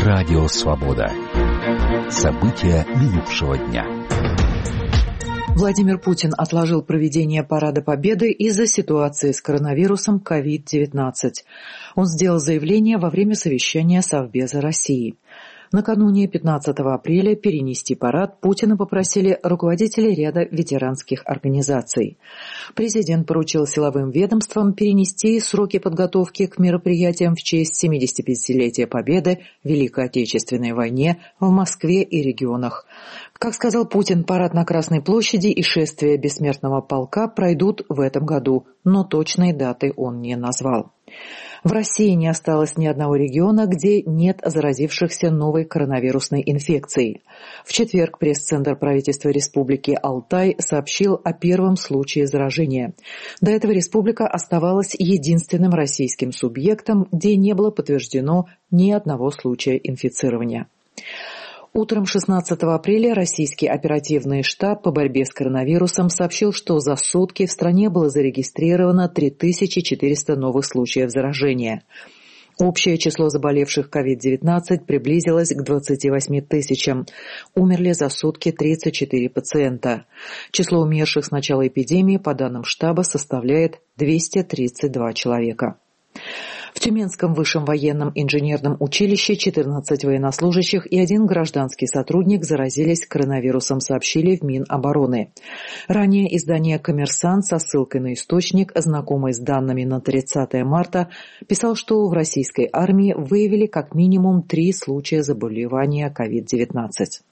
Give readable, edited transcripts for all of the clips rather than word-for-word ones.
Радио Свобода. События минувшего дня. Владимир Путин отложил проведение Парада Победы из-за ситуации с коронавирусом COVID-19. Он сделал заявление во время совещания Совбеза России. Накануне 15 апреля перенести парад Путина попросили руководители ряда ветеранских организаций. Президент поручил силовым ведомствам перенести сроки подготовки к мероприятиям в честь 75-летия Победы в Великой Отечественной войне в Москве и регионах. Как сказал Путин, парад на Красной площади и шествие Бессмертного полка пройдут в этом году, но точной даты он не назвал. В России не осталось ни одного региона, где нет заразившихся новой коронавирусной инфекцией. В четверг пресс-центр правительства Республики Алтай сообщил о первом случае заражения. До этого республика оставалась единственным российским субъектом, где не было подтверждено ни одного случая инфицирования. Утром 16 апреля российский оперативный штаб по борьбе с коронавирусом сообщил, что за сутки в стране было зарегистрировано 3400 новых случаев заражения. Общее число заболевших COVID-19 приблизилось к 28 тысячам. Умерли за сутки 34 пациента. Число умерших с начала эпидемии, по данным штаба, составляет 232 человека. В Тюменском высшем военном инженерном училище 14 военнослужащих и один гражданский сотрудник заразились коронавирусом, сообщили в Минобороны. Ранее издание «Коммерсант» со ссылкой на источник, знакомый с данными на 30 марта, писал, что в российской армии выявили как минимум 3 случая заболевания COVID-19.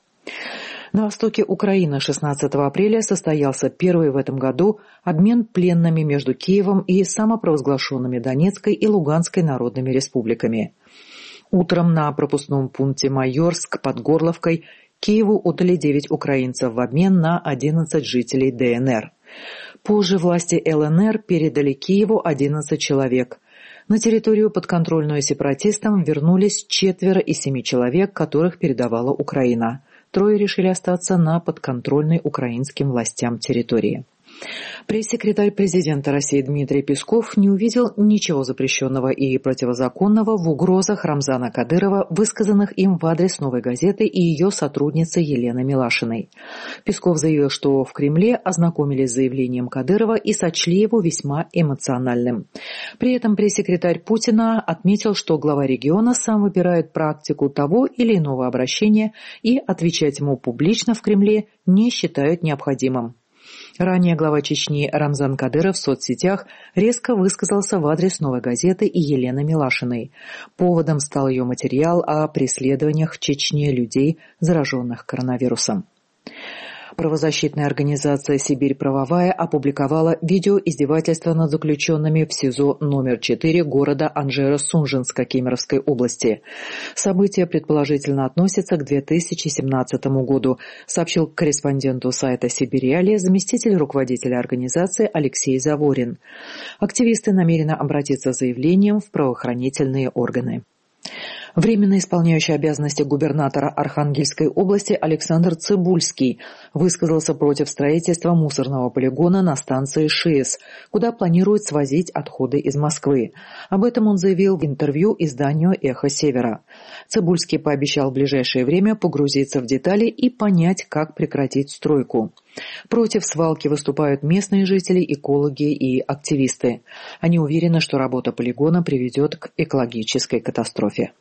На востоке Украины 16 апреля состоялся первый в этом году обмен пленными между Киевом и самопровозглашенными Донецкой и Луганской народными республиками. Утром на пропускном пункте Майорск под Горловкой Киеву отдали 9 украинцев в обмен на 11 жителей ДНР. Позже власти ЛНР передали Киеву 11 человек. На территорию, подконтрольную сепаратистам, вернулись 4 из 7 человек, которых передавала Украина. 3 решили остаться на подконтрольной украинским властям территории. Пресс-секретарь президента России Дмитрий Песков не увидел ничего запрещенного и противозаконного в угрозах Рамзана Кадырова, высказанных им в адрес «Новой газеты» и ее сотрудницы Елены Милашиной. Песков заявил, что в Кремле ознакомились с заявлением Кадырова и сочли его весьма эмоциональным. При этом пресс-секретарь Путина отметил, что глава региона сам выбирает практику того или иного обращения и отвечать ему публично в Кремле не считают необходимым. Ранее глава Чечни Рамзан Кадыров в соцсетях резко высказался в адрес «Новой газеты» и Елены Милашиной. Поводом стал ее материал о преследованиях в Чечне людей, зараженных коронавирусом. Правозащитная организация «Сибирь правовая» опубликовала видео издевательства над заключенными в СИЗО номер 4 города Анжеро-Сунжинска Кемеровской области. Событие предположительно относится к 2017 году, сообщил корреспонденту сайта «Сибирь-Реалия» заместитель руководителя организации Алексей Заворин. Активисты намерены обратиться с заявлением в правоохранительные органы. Временно исполняющий обязанности губернатора Архангельской области Александр Цыбульский высказался против строительства мусорного полигона на станции ШИЭС, куда планируют свозить отходы из Москвы. Об этом он заявил в интервью изданию «Эхо Севера». Цыбульский пообещал в ближайшее время погрузиться в детали и понять, как прекратить стройку. Против свалки выступают местные жители, экологи и активисты. Они уверены, что работа полигона приведет к экологической катастрофе.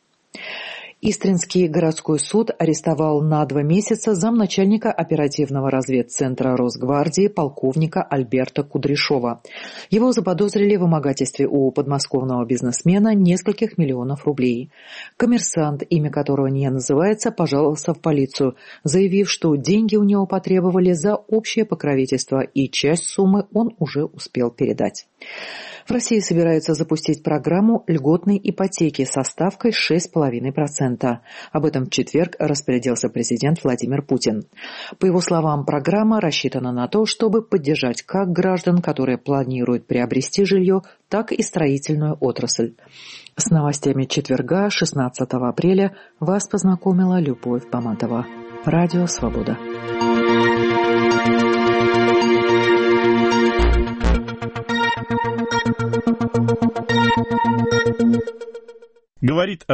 Истринский городской суд арестовал на 2 месяца замначальника оперативного разведцентра Росгвардии полковника Альберта Кудряшова. Его заподозрили в вымогательстве у подмосковного бизнесмена нескольких миллионов рублей. Коммерсант, имя которого не называется, пожаловался в полицию, заявив, что деньги у него потребовали за общее покровительство, и часть суммы он уже успел передать. В России собираются запустить программу льготной ипотеки со ставкой 6,5%. Об этом в четверг распорядился президент Владимир Путин. По его словам, программа рассчитана на то, чтобы поддержать как граждан, которые планируют приобрести жилье, так и строительную отрасль. С новостями четверга, 16 апреля, вас познакомила Любовь Баматова. Радио «Свобода». Говорит